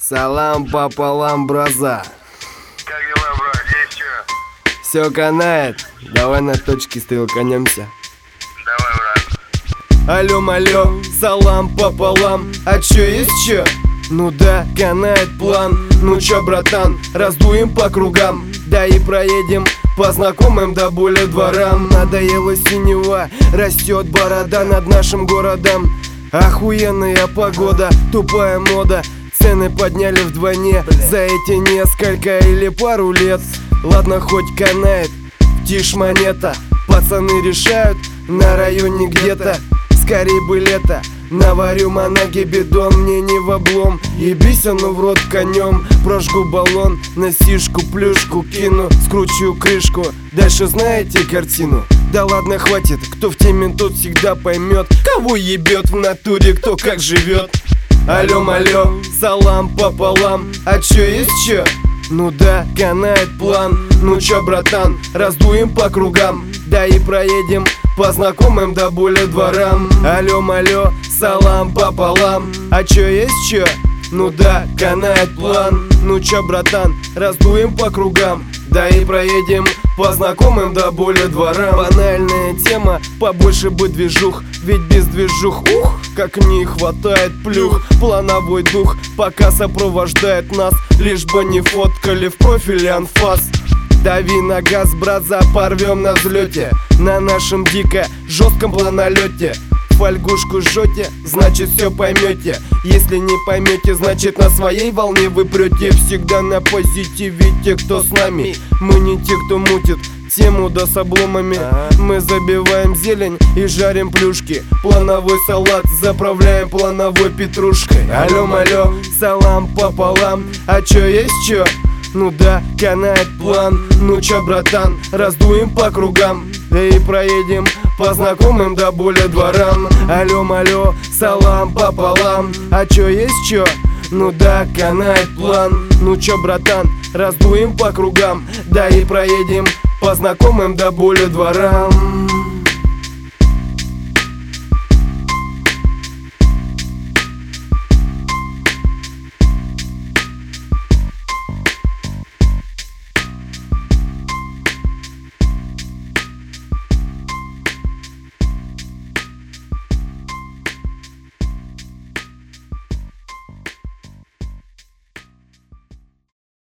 Салам пополам, браза. Как дела, брат? Есть чё? Все канает, давай на точке стрелканемся. Давай, брат. Алло-малё, салам пополам, а чё есть чё? Ну да, канает план. Ну чё, братан, раздуем по кругам, да и проедем по знакомым до боли дворам. Надоела синева, растет борода над нашим городом. Охуенная погода, тупая мода, цены подняли вдвойне за эти несколько или пару лет. Ладно, хоть канает, тишь монета, пацаны решают на районе где-то. Скорей бы лето, наварю манаги бидон, мне не в облом. Ебись оно в рот конем, прожгу баллон, на сишку плюшку кину, скручу крышку. Дальше знаете картину? Да ладно, хватит, кто в теме, тот всегда поймет, кого ебет в натуре, кто как живет. Алло-малё, салам пополам, а чё есть чё? Ну да, канает план. Ну чё, братан, раздуем по кругам, да и проедем по знакомым до боли дворам. Алло-малё, салам пополам, а чё есть чё? Ну да, канает план. Ну чё, братан, раздуем по кругам, да и проедем по знакомым до боли дворам. Банальная тема, побольше бы движух, ведь без движух, как не хватает плюх. Плановой дух пока сопровождает нас, лишь бы не фоткали в профиле анфас. Дави на газ, браза, порвем на взлете, на нашем дико жестком планолете. Фольгушку жжете, значит все поймете. Если не поймете, значит на своей волне вы прете. Всегда на позитиве те, кто с нами. Мы не те, кто мутит тему да с обломами. Мы забиваем зелень и жарим плюшки. Плановой салат заправляем плановой петрушкой. Алло-малё, салам пополам, а чё есть чё? Ну да, канает план. Ну чё, братан, раздуем по кругам, да и проедем по знакомым до боли дворам. Алло-малё, салам пополам, а чё есть чё? Ну да, канает план. Ну чё, братан, раздуем по кругам, да и проедем по знакомым до боли дворам.